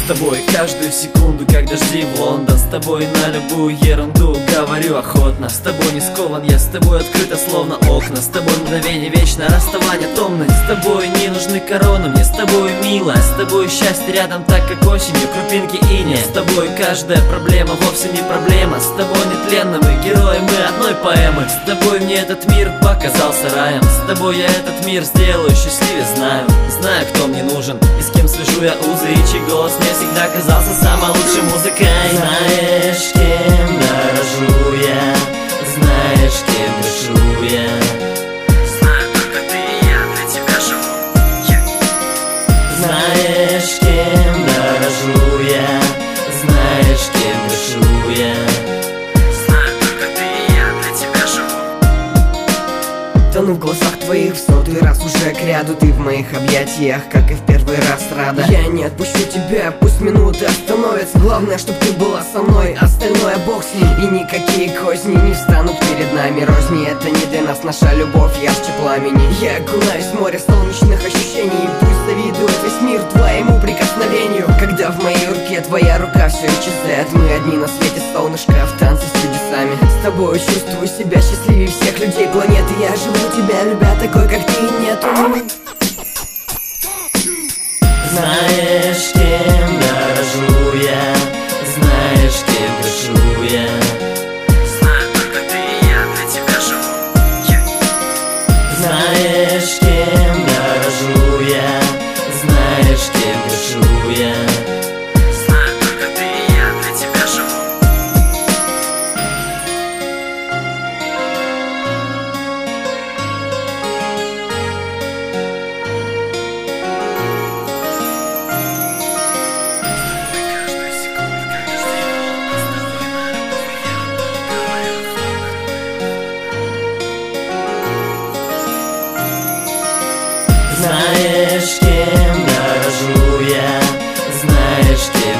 С тобой каждую секунду, как дожди в Лондон. С тобой на любую ерунду говорю охотно. С тобой не скован, я с тобой открыто, словно окна. С тобой мгновение вечное, расставание томное. С тобой не нужны короны, мне с тобой мило. С тобой счастье рядом, так как осенью крупинки иния. С тобой каждая проблема вовсе не проблема. С тобой нетленны мы, герои мы одной поэмы. С тобой мне этот мир показался раем. С тобой я этот мир сделаю счастливее, знаю. Знаю, кто мне нужен и с кем свяжу я узы, и чей голос мне всегда казался самой лучшей музыкой. Знаешь, кем дорожу я, знаешь, кем дышу я. Знаю, только ты и я для тебя живу. Знаешь, кем дорожу я, знаешь, кем дышу я. Знаю, только ты и я для тебя живу. Тону в глазах твоих в сотый раз уже кряду. Ты в моих объятиях, как и в первый раз, рада. Я не отпущу тебя, пусть минуты остановятся. Главное, чтоб ты была со мной, остальное бог с ним. И никакие козни не встанут перед нами. Розни, это не для нас, наша любовь ярче пламени. Я окунаюсь в море солнечных ощущений, и пусть завидует весь мир твоему прикосновению. Когда в моей руке твоя рука все исчезает, мы одни на свете, солнышко в танце с чудесами. С тобой чувствую себя счастливее всех людей планеты. Я живу тебя, любя, такой, как ты, нету. Знаешь, кем дорожу я, знаешь, кем дышу я. Знаю, только ты и я для тебя живу. Знаешь, кем дорожу я, знаешь, кем дышу я. Знаю, только ты и я для тебя живу. Знаешь, кем дорожу я, знаешь, кем